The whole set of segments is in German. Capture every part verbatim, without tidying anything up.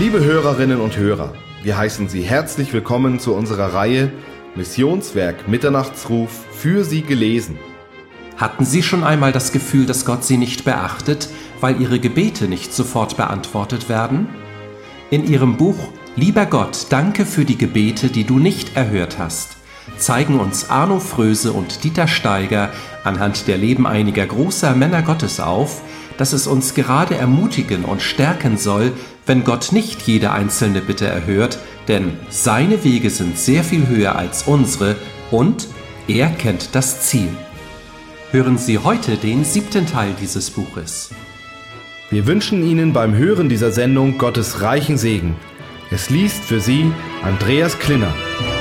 Liebe Hörerinnen und Hörer, wir heißen Sie herzlich willkommen zu unserer Reihe Missionswerk Mitternachtsruf für Sie gelesen. Hatten Sie schon einmal das Gefühl, dass Gott Sie nicht beachtet, weil Ihre Gebete nicht sofort beantwortet werden? In Ihrem Buch »Lieber Gott, danke für die Gebete, die du nicht erhört hast« zeigen uns Arno Fröse und Dieter Steiger anhand der Leben einiger großer Männer Gottes auf, dass es uns gerade ermutigen und stärken soll, wenn Gott nicht jede einzelne Bitte erhört, denn seine Wege sind sehr viel höher als unsere und er kennt das Ziel. Hören Sie heute den siebten Teil dieses Buches. Wir wünschen Ihnen beim Hören dieser Sendung Gottes reichen Segen. Es liest für Sie Andreas Klinner.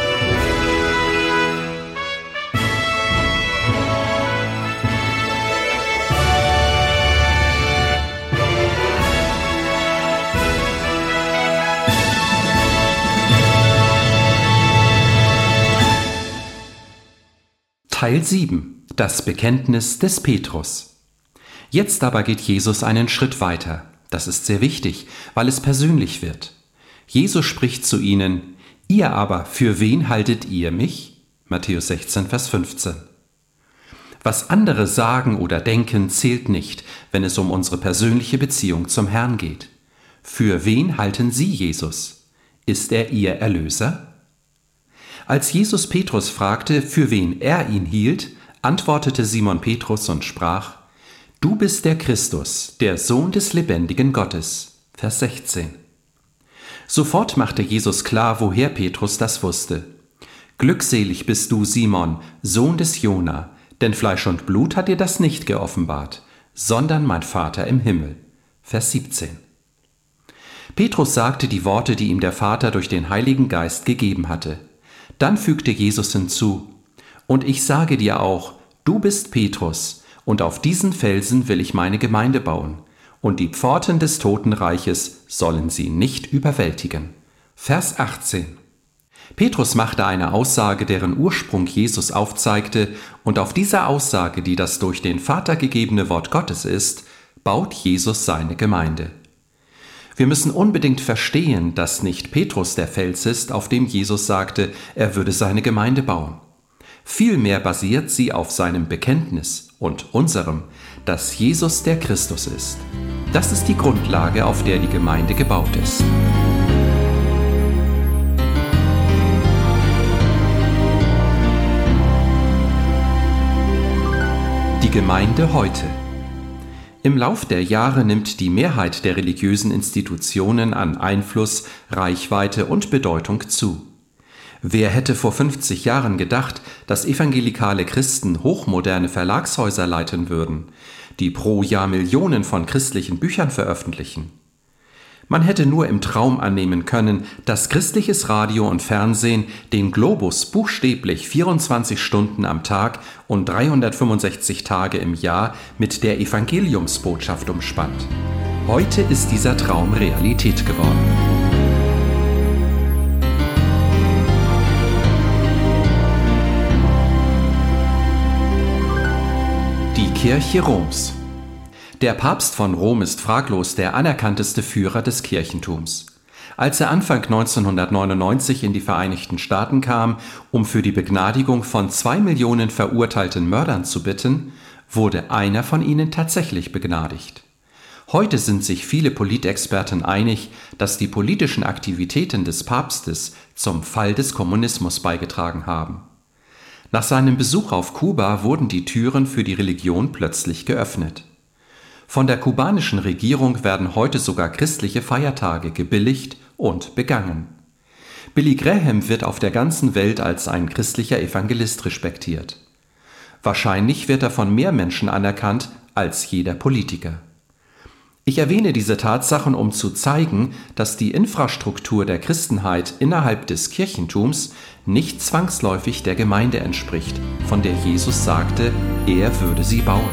Teil sieben. Das Bekenntnis des Petrus. Jetzt aber geht Jesus einen Schritt weiter. Das ist sehr wichtig, weil es persönlich wird. Jesus spricht zu ihnen: Ihr aber, für wen haltet ihr mich? Matthäus sechzehn, Vers fünfzehn. Was andere sagen oder denken, zählt nicht, wenn es um unsere persönliche Beziehung zum Herrn geht. Für wen halten Sie Jesus? Ist er Ihr Erlöser? Als Jesus Petrus fragte, für wen er ihn hielt, antwortete Simon Petrus und sprach: Du bist der Christus, der Sohn des lebendigen Gottes. Vers sechzehn. Sofort machte Jesus klar, woher Petrus das wusste. Glückselig bist du, Simon, Sohn des Jona, denn Fleisch und Blut hat dir das nicht geoffenbart, sondern mein Vater im Himmel. Vers siebzehn. Petrus sagte die Worte, die ihm der Vater durch den Heiligen Geist gegeben hatte. Dann fügte Jesus hinzu: Und ich sage dir auch, du bist Petrus, und auf diesen Felsen will ich meine Gemeinde bauen, und die Pforten des Totenreiches sollen sie nicht überwältigen. Vers achtzehn. Petrus machte eine Aussage, deren Ursprung Jesus aufzeigte, und auf dieser Aussage, die das durch den Vater gegebene Wort Gottes ist, baut Jesus seine Gemeinde. Wir müssen unbedingt verstehen, dass nicht Petrus der Fels ist, auf dem Jesus sagte, er würde seine Gemeinde bauen. Vielmehr basiert sie auf seinem Bekenntnis und unserem, dass Jesus der Christus ist. Das ist die Grundlage, auf der die Gemeinde gebaut ist. Die Gemeinde heute. Im Lauf der Jahre nimmt die Mehrheit der religiösen Institutionen an Einfluss, Reichweite und Bedeutung zu. Wer hätte vor fünfzig Jahren gedacht, dass evangelikale Christen hochmoderne Verlagshäuser leiten würden, die pro Jahr Millionen von christlichen Büchern veröffentlichen? Man hätte nur im Traum annehmen können, dass christliches Radio und Fernsehen den Globus buchstäblich vierundzwanzig Stunden am Tag und dreihundertfünfundsechzig Tage im Jahr mit der Evangeliumsbotschaft umspannt. Heute ist dieser Traum Realität geworden. Die Kirche Roms. Der Papst von Rom ist fraglos der anerkannteste Führer des Kirchentums. Als er Anfang neunzehnhundertneunundneunzig in die Vereinigten Staaten kam, um für die Begnadigung von zwei Millionen verurteilten Mördern zu bitten, wurde einer von ihnen tatsächlich begnadigt. Heute sind sich viele Politexperten einig, dass die politischen Aktivitäten des Papstes zum Fall des Kommunismus beigetragen haben. Nach seinem Besuch auf Kuba wurden die Türen für die Religion plötzlich geöffnet. Von der kubanischen Regierung werden heute sogar christliche Feiertage gebilligt und begangen. Billy Graham wird auf der ganzen Welt als ein christlicher Evangelist respektiert. Wahrscheinlich wird er von mehr Menschen anerkannt als jeder Politiker. Ich erwähne diese Tatsachen, um zu zeigen, dass die Infrastruktur der Christenheit innerhalb des Kirchentums nicht zwangsläufig der Gemeinde entspricht, von der Jesus sagte, er würde sie bauen.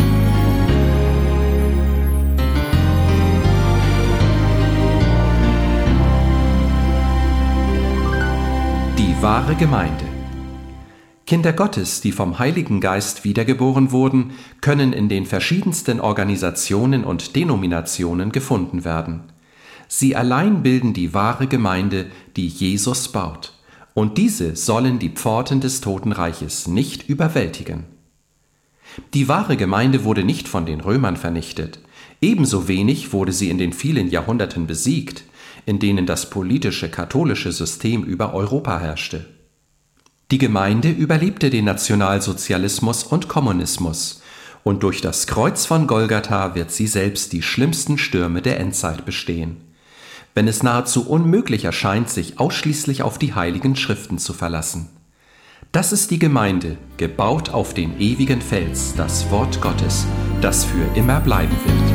Die wahre Gemeinde. Kinder Gottes, die vom Heiligen Geist wiedergeboren wurden, können in den verschiedensten Organisationen und Denominationen gefunden werden. Sie allein bilden die wahre Gemeinde, die Jesus baut. Und diese sollen die Pforten des Totenreiches nicht überwältigen. Die wahre Gemeinde wurde nicht von den Römern vernichtet. Ebenso wenig wurde sie in den vielen Jahrhunderten besiegt, in denen das politische katholische System über Europa herrschte. Die Gemeinde überlebte den Nationalsozialismus und Kommunismus, und durch das Kreuz von Golgatha wird sie selbst die schlimmsten Stürme der Endzeit bestehen, wenn es nahezu unmöglich erscheint, sich ausschließlich auf die Heiligen Schriften zu verlassen. Das ist die Gemeinde, gebaut auf den ewigen Fels, das Wort Gottes, das für immer bleiben wird.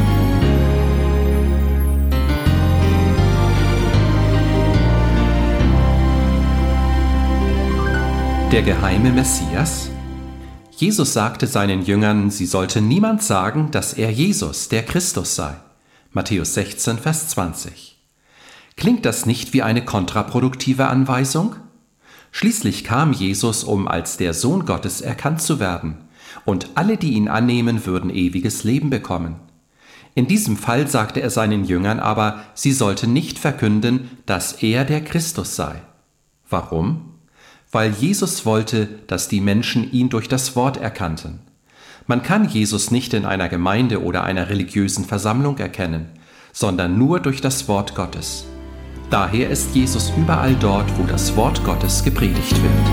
Der geheime Messias? Jesus sagte seinen Jüngern, sie sollte niemand sagen, dass er Jesus, der Christus sei. Matthäus sechzehn, Vers zwanzig. Klingt das nicht wie eine kontraproduktive Anweisung? Schließlich kam Jesus, um als der Sohn Gottes erkannt zu werden, und alle, die ihn annehmen, würden ewiges Leben bekommen. In diesem Fall sagte er seinen Jüngern aber, sie sollten nicht verkünden, dass er der Christus sei. Warum? Weil Jesus wollte, dass die Menschen ihn durch das Wort erkannten. Man kann Jesus nicht in einer Gemeinde oder einer religiösen Versammlung erkennen, sondern nur durch das Wort Gottes. Daher ist Jesus überall dort, wo das Wort Gottes gepredigt wird.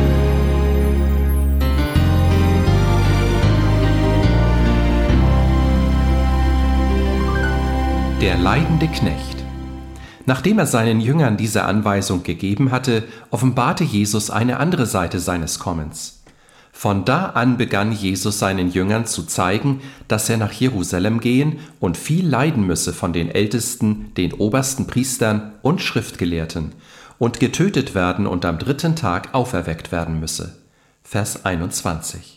Der leidende Knecht. Nachdem er seinen Jüngern diese Anweisung gegeben hatte, offenbarte Jesus eine andere Seite seines Kommens. Von da an begann Jesus seinen Jüngern zu zeigen, dass er nach Jerusalem gehen und viel leiden müsse von den Ältesten, den obersten Priestern und Schriftgelehrten und getötet werden und am dritten Tag auferweckt werden müsse. Vers einundzwanzig.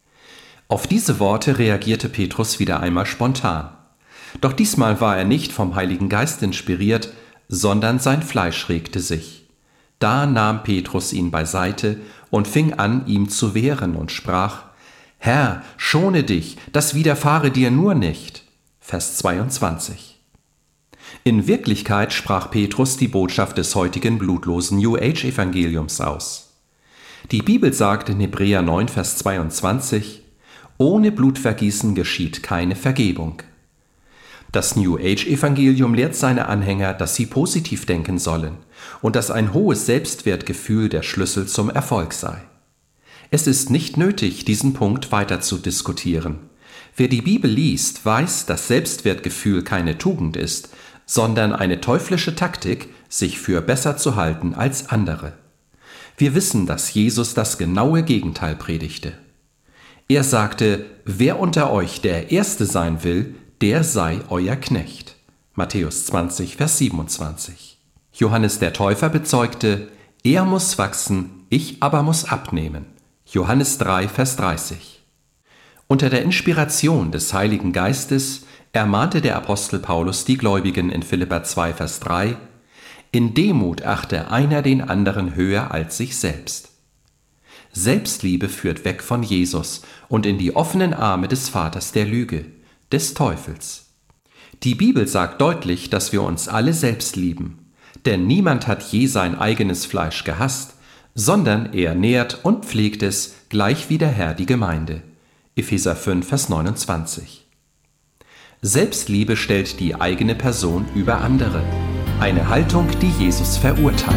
Auf diese Worte reagierte Petrus wieder einmal spontan. Doch diesmal war er nicht vom Heiligen Geist inspiriert, sondern sein Fleisch regte sich. Da nahm Petrus ihn beiseite und fing an, ihm zu wehren und sprach: Herr, schone dich, das widerfahre dir nur nicht. Vers zweiundzwanzig. In Wirklichkeit sprach Petrus die Botschaft des heutigen blutlosen New Age Evangeliums aus. Die Bibel sagt in Hebräer neun, Vers zweiundzwanzig: Ohne Blutvergießen geschieht keine Vergebung. Das New Age Evangelium lehrt seine Anhänger, dass sie positiv denken sollen und dass ein hohes Selbstwertgefühl der Schlüssel zum Erfolg sei. Es ist nicht nötig, diesen Punkt weiter zu diskutieren. Wer die Bibel liest, weiß, dass Selbstwertgefühl keine Tugend ist, sondern eine teuflische Taktik, sich für besser zu halten als andere. Wir wissen, dass Jesus das genaue Gegenteil predigte. Er sagte: Wer unter euch der Erste sein will, der sei euer Knecht. Matthäus zwanzig, Vers siebenundzwanzig. Johannes der Täufer bezeugte: Er muss wachsen, ich aber muss abnehmen. Johannes drei, Vers dreißig. Unter der Inspiration des Heiligen Geistes ermahnte der Apostel Paulus die Gläubigen in Philipper zwei, Vers drei: In Demut achte einer den anderen höher als sich selbst. Selbstliebe führt weg von Jesus und in die offenen Arme des Vaters der Lüge, des Teufels. Die Bibel sagt deutlich, dass wir uns alle selbst lieben, denn niemand hat je sein eigenes Fleisch gehasst, sondern er nährt und pflegt es, gleich wie der Herr die Gemeinde. Epheser fünf, Vers neunundzwanzig. Selbstliebe stellt die eigene Person über andere, eine Haltung, die Jesus verurteilt.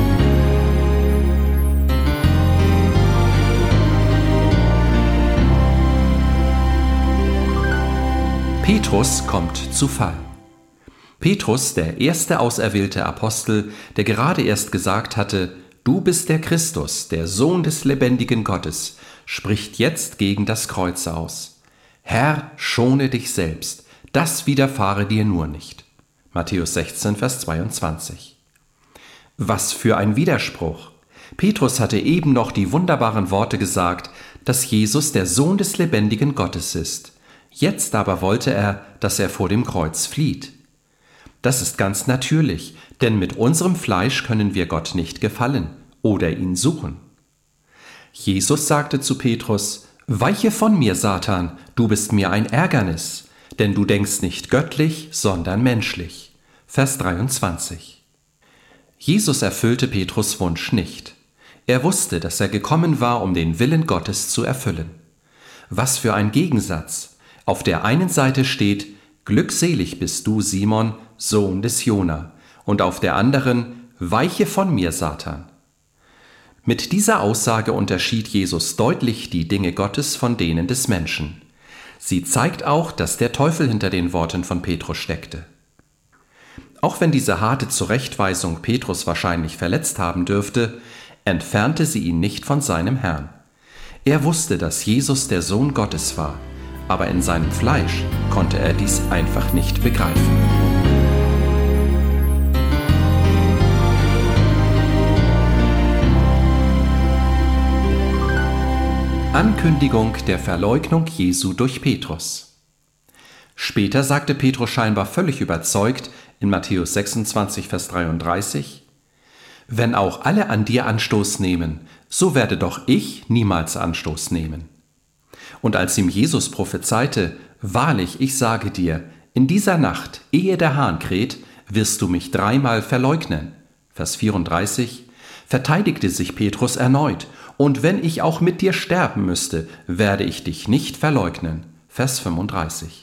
Petrus kommt zu Fall. Petrus, der erste auserwählte Apostel, der gerade erst gesagt hatte: Du bist der Christus, der Sohn des lebendigen Gottes, spricht jetzt gegen das Kreuz aus: Herr, schone dich selbst, das widerfahre dir nur nicht. Matthäus sechzehn, Vers zweiundzwanzig. Was für ein Widerspruch! Petrus hatte eben noch die wunderbaren Worte gesagt, dass Jesus der Sohn des lebendigen Gottes ist. Jetzt aber wollte er, dass er vor dem Kreuz flieht. Das ist ganz natürlich, denn mit unserem Fleisch können wir Gott nicht gefallen oder ihn suchen. Jesus sagte zu Petrus: Weiche von mir, Satan, du bist mir ein Ärgernis, denn du denkst nicht göttlich, sondern menschlich. Vers dreiundzwanzig. Jesus erfüllte Petrus' Wunsch nicht. Er wusste, dass er gekommen war, um den Willen Gottes zu erfüllen. Was für ein Gegensatz! Auf der einen Seite steht: Glückselig bist du, Simon, Sohn des Jona, und auf der anderen: Weiche von mir, Satan. Mit dieser Aussage unterschied Jesus deutlich die Dinge Gottes von denen des Menschen. Sie zeigt auch, dass der Teufel hinter den Worten von Petrus steckte. Auch wenn diese harte Zurechtweisung Petrus wahrscheinlich verletzt haben dürfte, entfernte sie ihn nicht von seinem Herrn. Er wusste, dass Jesus der Sohn Gottes war, aber in seinem Fleisch konnte er dies einfach nicht begreifen. Ankündigung der Verleugnung Jesu durch Petrus. Später sagte Petrus scheinbar völlig überzeugt in Matthäus sechsundzwanzig, Vers dreiunddreißig: Wenn auch alle an dir Anstoß nehmen, so werde doch ich niemals Anstoß nehmen. Und als ihm Jesus prophezeite: Wahrlich, ich sage dir, in dieser Nacht, ehe der Hahn kräht, wirst du mich dreimal verleugnen, Vers vierunddreißig, verteidigte sich Petrus erneut: Und wenn ich auch mit dir sterben müsste, werde ich dich nicht verleugnen, Vers fünfunddreißig.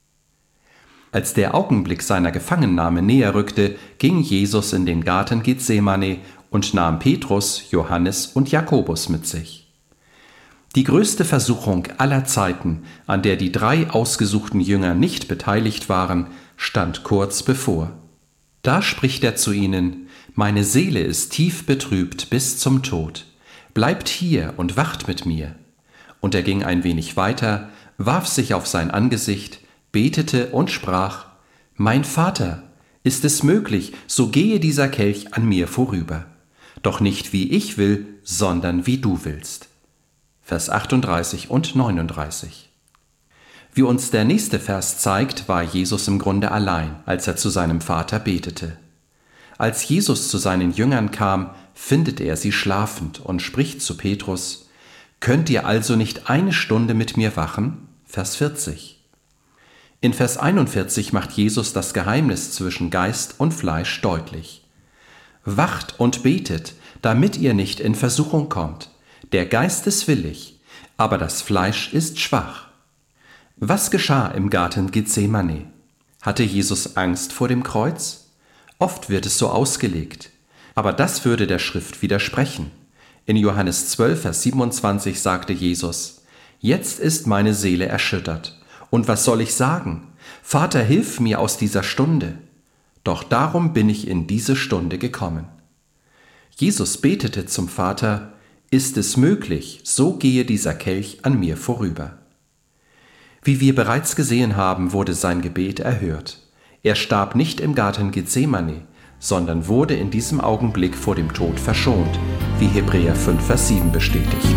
Als der Augenblick seiner Gefangennahme näher rückte, ging Jesus in den Garten Gethsemane und nahm Petrus, Johannes und Jakobus mit sich. Die größte Versuchung aller Zeiten, an der die drei ausgesuchten Jünger nicht beteiligt waren, stand kurz bevor. Da spricht er zu ihnen: Meine Seele ist tief betrübt bis zum Tod. Bleibt hier und wacht mit mir. Und er ging ein wenig weiter, warf sich auf sein Angesicht, betete und sprach: Mein Vater, ist es möglich, so gehe dieser Kelch an mir vorüber. Doch nicht wie ich will, sondern wie du willst. Vers achtunddreißig und neununddreißig. Wie uns der nächste Vers zeigt, war Jesus im Grunde allein, als er zu seinem Vater betete. Als Jesus zu seinen Jüngern kam, findet er sie schlafend und spricht zu Petrus: Könnt ihr also nicht eine Stunde mit mir wachen? Vers vierzig. In Vers einundvierzig macht Jesus das Geheimnis zwischen Geist und Fleisch deutlich. Wacht und betet, damit ihr nicht in Versuchung kommt. Der Geist ist willig, aber das Fleisch ist schwach. Was geschah im Garten Gethsemane? Hatte Jesus Angst vor dem Kreuz? Oft wird es so ausgelegt. Aber das würde der Schrift widersprechen. In Johannes zwölf, Vers siebenundzwanzig sagte Jesus: Jetzt ist meine Seele erschüttert. Und was soll ich sagen? Vater, hilf mir aus dieser Stunde. Doch darum bin ich in diese Stunde gekommen. Jesus betete zum Vater: Ist es möglich, so gehe dieser Kelch an mir vorüber. Wie wir bereits gesehen haben, wurde sein Gebet erhört. Er starb nicht im Garten Gethsemane, sondern wurde in diesem Augenblick vor dem Tod verschont, wie Hebräer fünf, Vers sieben bestätigt.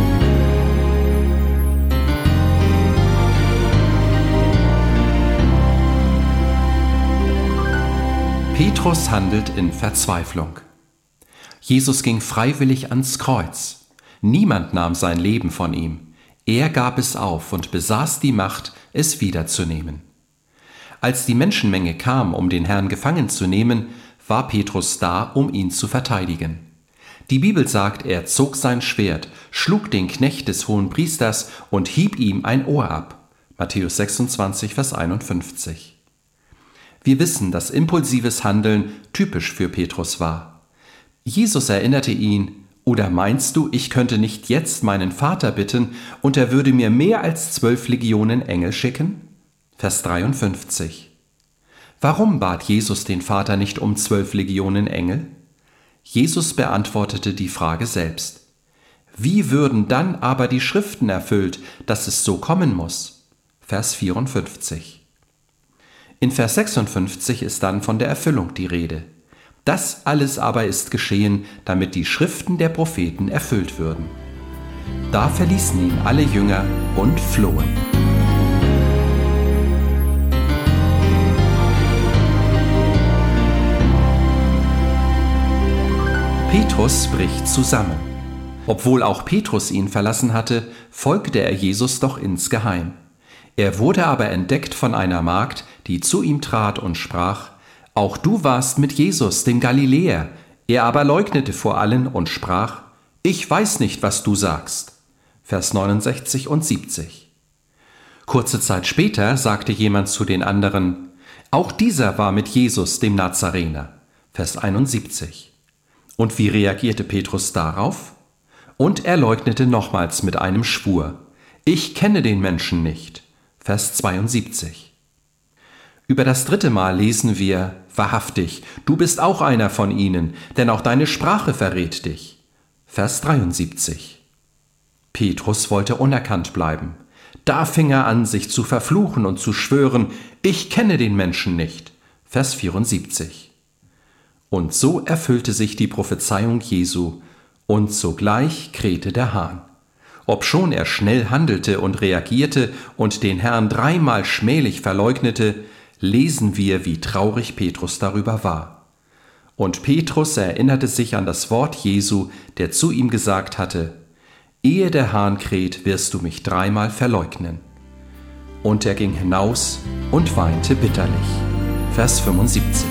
Petrus handelt in Verzweiflung. Jesus ging freiwillig ans Kreuz. Niemand nahm sein Leben von ihm. Er gab es auf und besaß die Macht, es wiederzunehmen. Als die Menschenmenge kam, um den Herrn gefangen zu nehmen, war Petrus da, um ihn zu verteidigen. Die Bibel sagt, er zog sein Schwert, schlug den Knecht des Hohenpriesters und hieb ihm ein Ohr ab. Matthäus sechsundzwanzig, Vers einundfünfzig. Wir wissen, dass impulsives Handeln typisch für Petrus war. Jesus erinnerte ihn: Oder meinst du, ich könnte nicht jetzt meinen Vater bitten, und er würde mir mehr als zwölf Legionen Engel schicken? Vers dreiundfünfzig. Warum bat Jesus den Vater nicht um zwölf Legionen Engel? Jesus beantwortete die Frage selbst. Wie würden dann aber die Schriften erfüllt, dass es so kommen muss? Vers vierundfünfzig. In Vers sechsundfünfzig ist dann von der Erfüllung die Rede. Das alles aber ist geschehen, damit die Schriften der Propheten erfüllt würden. Da verließen ihn alle Jünger und flohen. Petrus bricht zusammen. Obwohl auch Petrus ihn verlassen hatte, folgte er Jesus doch insgeheim. Er wurde aber entdeckt von einer Magd, die zu ihm trat und sprach: Auch du warst mit Jesus, dem Galiläer. Er aber leugnete vor allen und sprach, ich weiß nicht, was du sagst. Vers neunundsechzig und siebzig. Kurze Zeit später sagte jemand zu den anderen, auch dieser war mit Jesus, dem Nazarener. Vers einundsiebzig. Und wie reagierte Petrus darauf? Und er leugnete nochmals mit einem Schwur. Ich kenne den Menschen nicht. Vers zweiundsiebzig. Über das dritte Mal lesen wir, wahrhaftig, du bist auch einer von ihnen, denn auch deine Sprache verrät dich. Vers dreiundsiebzig. Petrus wollte unerkannt bleiben. Da fing er an, sich zu verfluchen und zu schwören, ich kenne den Menschen nicht. Vers vierundsiebzig. Und so erfüllte sich die Prophezeiung Jesu, und sogleich krähte der Hahn. Obschon er schnell handelte und reagierte und den Herrn dreimal schmählich verleugnete, lesen wir, wie traurig Petrus darüber war. Und Petrus erinnerte sich an das Wort Jesu, der zu ihm gesagt hatte, ehe der Hahn kräht, wirst du mich dreimal verleugnen. Und er ging hinaus und weinte bitterlich. Vers fünfundsiebzig.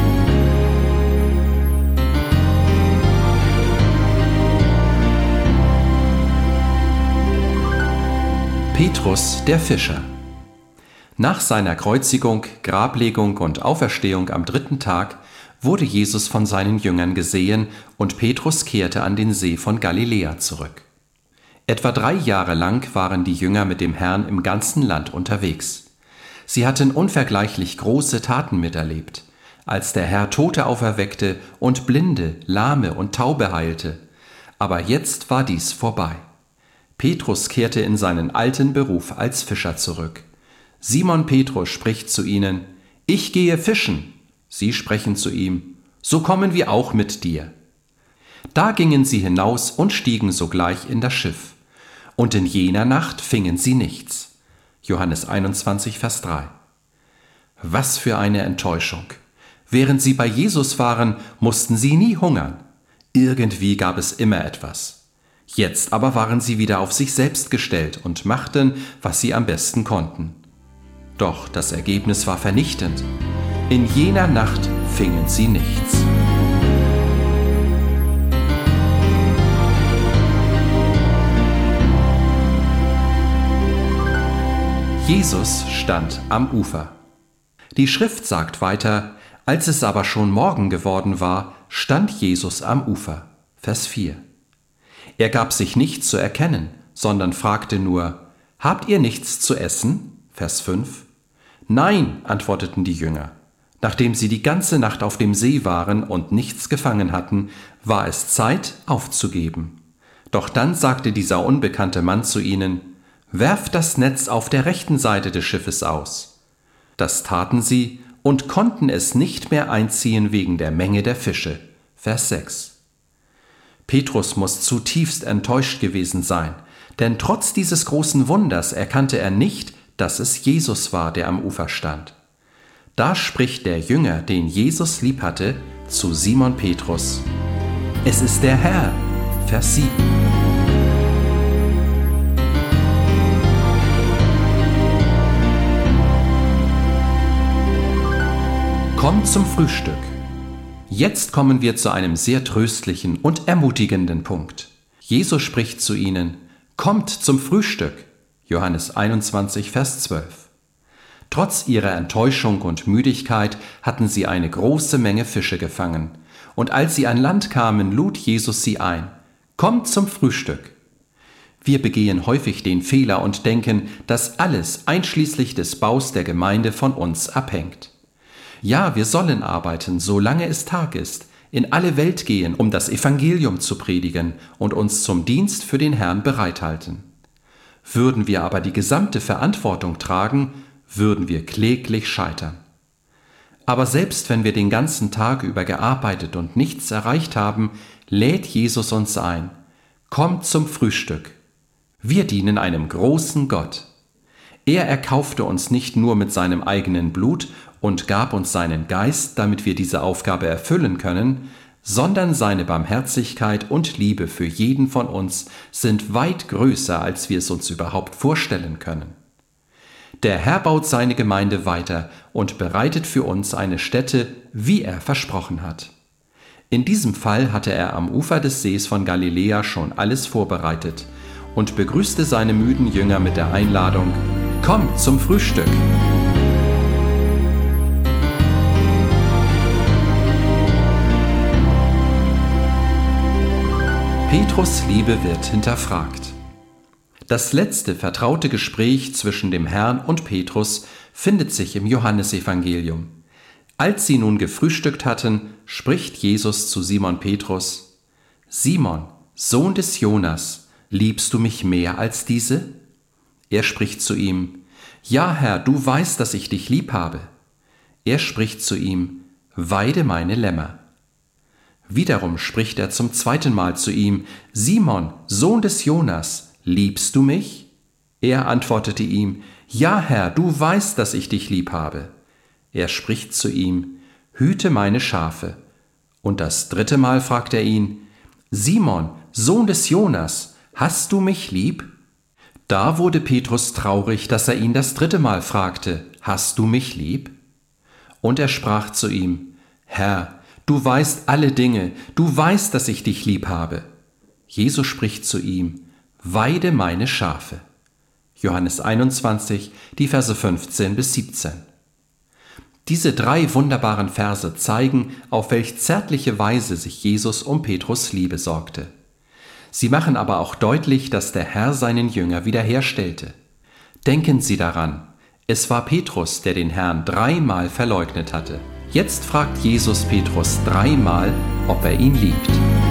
Petrus, der Fischer. Nach seiner Kreuzigung, Grablegung und Auferstehung am dritten Tag wurde Jesus von seinen Jüngern gesehen und Petrus kehrte an den See von Galiläa zurück. Etwa drei Jahre lang waren die Jünger mit dem Herrn im ganzen Land unterwegs. Sie hatten unvergleichlich große Taten miterlebt, als der Herr Tote auferweckte und Blinde, Lahme und Taube heilte. Aber jetzt war dies vorbei. Petrus kehrte in seinen alten Beruf als Fischer zurück. Simon Petrus spricht zu ihnen, ich gehe fischen. Sie sprechen zu ihm, so kommen wir auch mit dir. Da gingen sie hinaus und stiegen sogleich in das Schiff. Und in jener Nacht fingen sie nichts. Johannes einundzwanzig, Vers drei. Was für eine Enttäuschung. Während sie bei Jesus waren, mussten sie nie hungern. Irgendwie gab es immer etwas. Jetzt aber waren sie wieder auf sich selbst gestellt und machten, was sie am besten konnten. Doch das Ergebnis war vernichtend. In jener Nacht fingen sie nichts. Jesus stand am Ufer. Die Schrift sagt weiter, als es aber schon Morgen geworden war, stand Jesus am Ufer. Vers vier. Er gab sich nicht zu erkennen, sondern fragte nur, habt ihr nichts zu essen? Vers fünf. Nein, antworteten die Jünger. Nachdem sie die ganze Nacht auf dem See waren und nichts gefangen hatten, war es Zeit, aufzugeben. Doch dann sagte dieser unbekannte Mann zu ihnen, werft das Netz auf der rechten Seite des Schiffes aus. Das taten sie und konnten es nicht mehr einziehen wegen der Menge der Fische. Vers sechs. Petrus muss zutiefst enttäuscht gewesen sein, denn trotz dieses großen Wunders erkannte er nicht, dass es Jesus war, der am Ufer stand. Da spricht der Jünger, den Jesus lieb hatte, zu Simon Petrus. Es ist der Herr. Vers sieben. Kommt zum Frühstück. Jetzt kommen wir zu einem sehr tröstlichen und ermutigenden Punkt. Jesus spricht zu ihnen, kommt zum Frühstück. Johannes einundzwanzig, Vers zwölf. Trotz ihrer Enttäuschung und Müdigkeit hatten sie eine große Menge Fische gefangen. Und als sie an Land kamen, lud Jesus sie ein. Kommt zum Frühstück. Wir begehen häufig den Fehler und denken, dass alles einschließlich des Baus der Gemeinde von uns abhängt. Ja, wir sollen arbeiten, solange es Tag ist, in alle Welt gehen, um das Evangelium zu predigen und uns zum Dienst für den Herrn bereithalten. Würden wir aber die gesamte Verantwortung tragen, würden wir kläglich scheitern. Aber selbst wenn wir den ganzen Tag über gearbeitet und nichts erreicht haben, lädt Jesus uns ein. Kommt zum Frühstück. Wir dienen einem großen Gott. Er erkaufte uns nicht nur mit seinem eigenen Blut und gab uns seinen Geist, damit wir diese Aufgabe erfüllen können, sondern seine Barmherzigkeit und Liebe für jeden von uns sind weit größer, als wir es uns überhaupt vorstellen können. Der Herr baut seine Gemeinde weiter und bereitet für uns eine Stätte, wie er versprochen hat. In diesem Fall hatte er am Ufer des Sees von Galiläa schon alles vorbereitet und begrüßte seine müden Jünger mit der Einladung: Kommt zum Frühstück! Petrus' Liebe wird hinterfragt. Das letzte vertraute Gespräch zwischen dem Herrn und Petrus findet sich im Johannesevangelium. Als sie nun gefrühstückt hatten, spricht Jesus zu Simon Petrus: Simon, Sohn des Jonas, liebst du mich mehr als diese? Er spricht zu ihm: Ja, Herr, du weißt, dass ich dich lieb habe. Er spricht zu ihm: Weide meine Lämmer. Wiederum spricht er zum zweiten Mal zu ihm: Simon, Sohn des Jonas, liebst du mich? Er antwortete ihm: Ja, Herr, du weißt, dass ich dich lieb habe. Er spricht zu ihm: Hüte meine Schafe. Und das dritte Mal fragt er ihn: Simon, Sohn des Jonas, hast du mich lieb? Da wurde Petrus traurig, dass er ihn das dritte Mal fragte: Hast du mich lieb? Und er sprach zu ihm: Herr, du weißt alle Dinge, du weißt, dass ich dich lieb habe. Jesus spricht zu ihm: Weide meine Schafe. Johannes einundzwanzig, die Verse fünfzehn bis siebzehn. Diese drei wunderbaren Verse zeigen, auf welch zärtliche Weise sich Jesus um Petrus' Liebe sorgte. Sie machen aber auch deutlich, dass der Herr seinen Jünger wiederherstellte. Denken Sie daran, es war Petrus, der den Herrn dreimal verleugnet hatte. Jetzt fragt Jesus Petrus dreimal, ob er ihn liebt.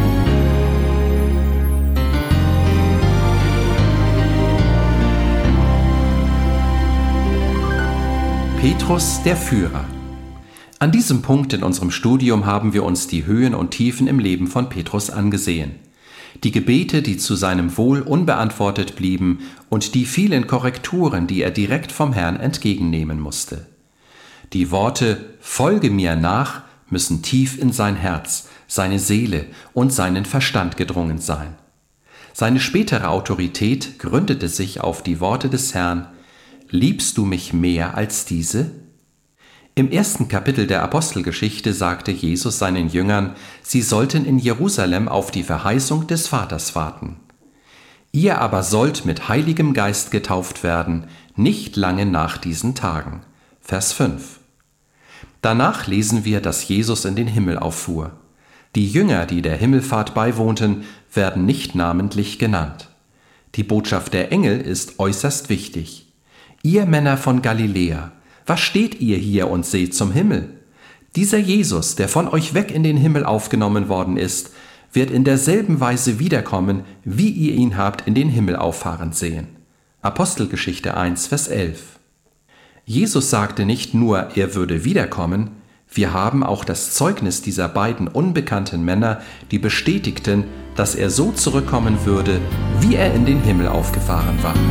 Petrus, der Führer. An diesem Punkt in unserem Studium haben wir uns die Höhen und Tiefen im Leben von Petrus angesehen. Die Gebete, die zu seinem Wohl unbeantwortet blieben, und die vielen Korrekturen, die er direkt vom Herrn entgegennehmen musste. Die Worte „Folge mir nach" müssen tief in sein Herz, seine Seele und seinen Verstand gedrungen sein. Seine spätere Autorität gründete sich auf die Worte des Herrn: Liebst du mich mehr als diese? Im ersten Kapitel der Apostelgeschichte sagte Jesus seinen Jüngern, sie sollten in Jerusalem auf die Verheißung des Vaters warten. Ihr aber sollt mit Heiligem Geist getauft werden, nicht lange nach diesen Tagen. Vers fünf. Danach lesen wir, dass Jesus in den Himmel auffuhr. Die Jünger, die der Himmelfahrt beiwohnten, werden nicht namentlich genannt. Die Botschaft der Engel ist äußerst wichtig. Ihr Männer von Galiläa, was steht ihr hier und seht zum Himmel? Dieser Jesus, der von euch weg in den Himmel aufgenommen worden ist, wird in derselben Weise wiederkommen, wie ihr ihn habt in den Himmel auffahren sehen. Apostelgeschichte eins, Vers elf. Jesus sagte nicht nur, er würde wiederkommen, wir haben auch das Zeugnis dieser beiden unbekannten Männer, die bestätigten, dass er so zurückkommen würde, wie er in den Himmel aufgefahren war.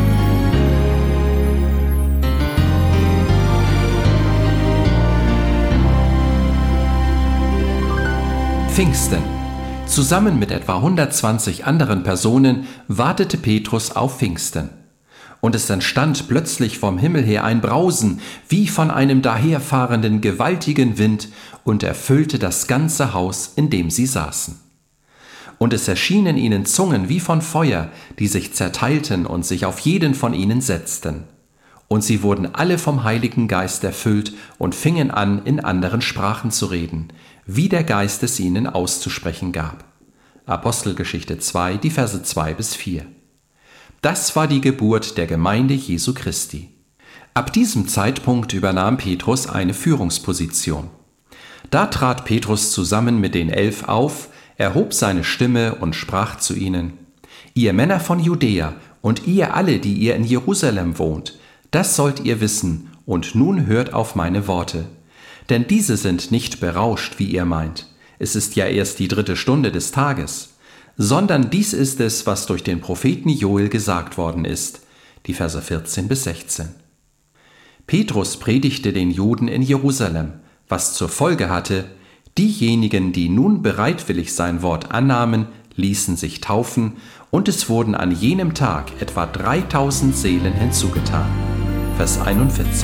Pfingsten. Zusammen mit etwa hundertzwanzig anderen Personen wartete Petrus auf Pfingsten. Und es entstand plötzlich vom Himmel her ein Brausen, wie von einem daherfahrenden gewaltigen Wind, und erfüllte das ganze Haus, in dem sie saßen. Und es erschienen ihnen Zungen wie von Feuer, die sich zerteilten und sich auf jeden von ihnen setzten. Und sie wurden alle vom Heiligen Geist erfüllt und fingen an, in anderen Sprachen zu reden, wie der Geist es ihnen auszusprechen gab. Apostelgeschichte zwei, die Verse zwei bis vier. Das war die Geburt der Gemeinde Jesu Christi. Ab diesem Zeitpunkt übernahm Petrus eine Führungsposition. Da trat Petrus zusammen mit den Elf auf, erhob seine Stimme und sprach zu ihnen: Ihr Männer von Judäa und ihr alle, die ihr in Jerusalem wohnt, das sollt ihr wissen, und nun hört auf meine Worte. Denn diese sind nicht berauscht, wie ihr meint. Es ist ja erst die dritte Stunde des Tages. Sondern dies ist es, was durch den Propheten Joel gesagt worden ist. Die Verse vierzehn bis sechzehn. Petrus predigte den Juden in Jerusalem, was zur Folge hatte, diejenigen, die nun bereitwillig sein Wort annahmen, ließen sich taufen, und es wurden an jenem Tag etwa dreitausend Seelen hinzugetan. Vers einundvierzig.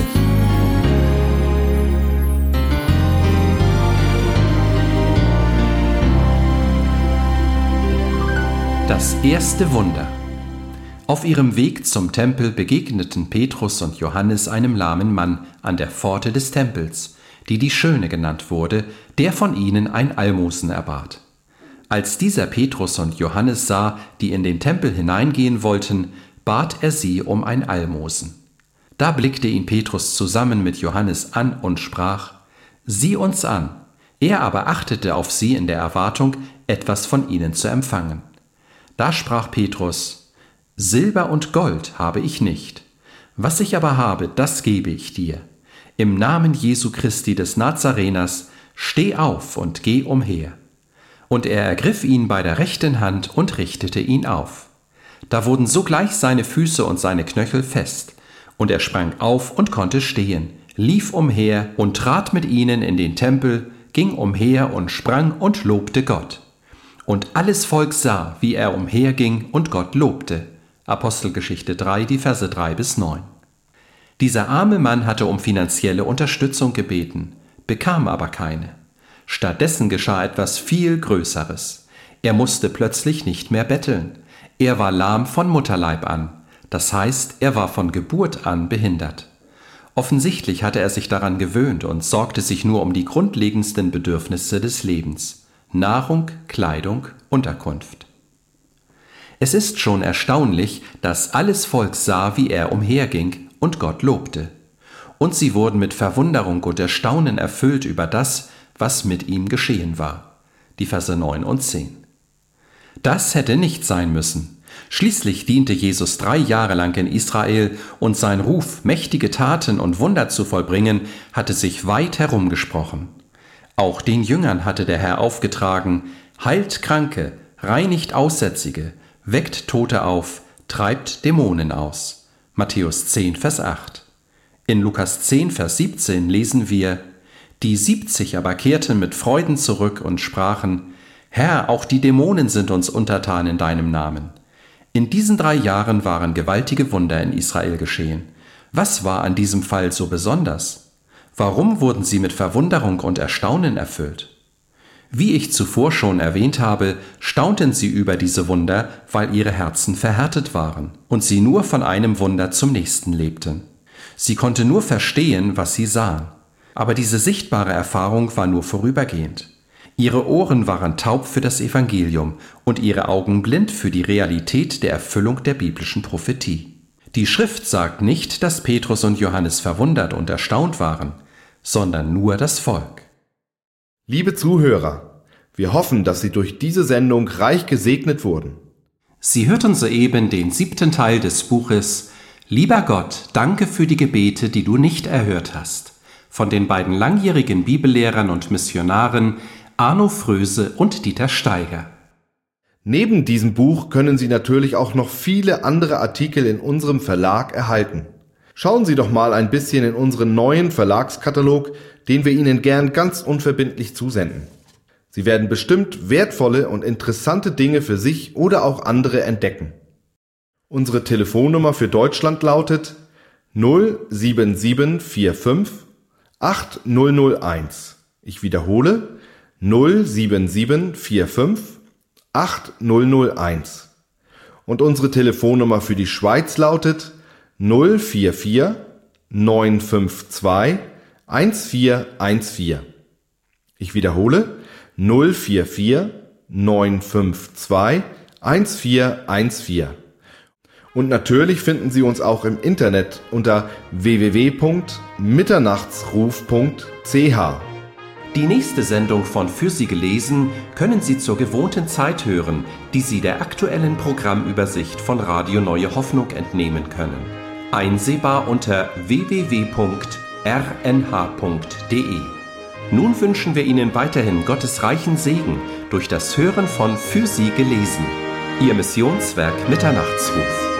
Das erste Wunder. Auf ihrem Weg zum Tempel begegneten Petrus und Johannes einem lahmen Mann an der Pforte des Tempels, die die Schöne genannt wurde, der von ihnen ein Almosen erbat. Als dieser Petrus und Johannes sah, die in den Tempel hineingehen wollten, bat er sie um ein Almosen. Da blickte ihn Petrus zusammen mit Johannes an und sprach: Sieh uns an. Er aber achtete auf sie in der Erwartung, etwas von ihnen zu empfangen. Da sprach Petrus: Silber und Gold habe ich nicht. Was ich aber habe, das gebe ich dir. Im Namen Jesu Christi des Nazareners, steh auf und geh umher. Und er ergriff ihn bei der rechten Hand und richtete ihn auf. Da wurden sogleich seine Füße und seine Knöchel fest, und er sprang auf und konnte stehen, lief umher und trat mit ihnen in den Tempel, ging umher und sprang und lobte Gott. Und alles Volk sah, wie er umherging und Gott lobte. Apostelgeschichte drei, die Verse drei bis neun. Dieser arme Mann hatte um finanzielle Unterstützung gebeten, bekam aber keine. Stattdessen geschah etwas viel Größeres. Er musste plötzlich nicht mehr betteln. Er war lahm von Mutterleib an. Das heißt, er war von Geburt an behindert. Offensichtlich hatte er sich daran gewöhnt und sorgte sich nur um die grundlegendsten Bedürfnisse des Lebens: Nahrung, Kleidung, Unterkunft. Es ist schon erstaunlich, dass alles Volk sah, wie er umherging und Gott lobte. Und sie wurden mit Verwunderung und Erstaunen erfüllt über das, was mit ihm geschehen war. Die Verse neun und zehn. Das hätte nicht sein müssen. Schließlich diente Jesus drei Jahre lang in Israel und sein Ruf, mächtige Taten und Wunder zu vollbringen, hatte sich weit herumgesprochen. Auch den Jüngern hatte der Herr aufgetragen: heilt Kranke, reinigt Aussätzige, weckt Tote auf, treibt Dämonen aus. Matthäus zehn, Vers acht. In Lukas zehn, Vers siebzehn lesen wir: Die siebzig aber kehrten mit Freuden zurück und sprachen: Herr, auch die Dämonen sind uns untertan in deinem Namen. In diesen drei Jahren waren gewaltige Wunder in Israel geschehen. Was war an diesem Fall so besonders? Warum wurden sie mit Verwunderung und Erstaunen erfüllt? Wie ich zuvor schon erwähnt habe, staunten sie über diese Wunder, weil ihre Herzen verhärtet waren und sie nur von einem Wunder zum nächsten lebten. Sie konnten nur verstehen, was sie sahen. Aber diese sichtbare Erfahrung war nur vorübergehend. Ihre Ohren waren taub für das Evangelium und ihre Augen blind für die Realität der Erfüllung der biblischen Prophetie. Die Schrift sagt nicht, dass Petrus und Johannes verwundert und erstaunt waren, sondern nur das Volk. Liebe Zuhörer, wir hoffen, dass Sie durch diese Sendung reich gesegnet wurden. Sie hörten soeben den siebten Teil des Buches »Lieber Gott, danke für die Gebete, die du nicht erhört hast« von den beiden langjährigen Bibellehrern und Missionaren Arno Fröse und Dieter Steiger. Neben diesem Buch können Sie natürlich auch noch viele andere Artikel in unserem Verlag erhalten. Schauen Sie doch mal ein bisschen in unseren neuen Verlagskatalog, den wir Ihnen gern ganz unverbindlich zusenden. Sie werden bestimmt wertvolle und interessante Dinge für sich oder auch andere entdecken. Unsere Telefonnummer für Deutschland lautet null sieben sieben vier fünf acht null null eins. Ich wiederhole null sieben sieben vier fünf acht null null eins. Und unsere Telefonnummer für die Schweiz lautet null vier vier neun fünf zwei eins vier eins vier. Ich wiederhole null vier vier neun fünf zwei eins vier eins vier. Und natürlich finden Sie uns auch im Internet unter w w w punkt mitternachtsruf punkt c h. Die nächste Sendung von Für Sie gelesen können Sie zur gewohnten Zeit hören, die Sie der aktuellen Programmübersicht von Radio Neue Hoffnung entnehmen können. Einsehbar unter w w w punkt r n h punkt d e. Nun wünschen wir Ihnen weiterhin Gottes reichen Segen durch das Hören von Für Sie gelesen. Ihr Missionswerk Mitternachtsruf.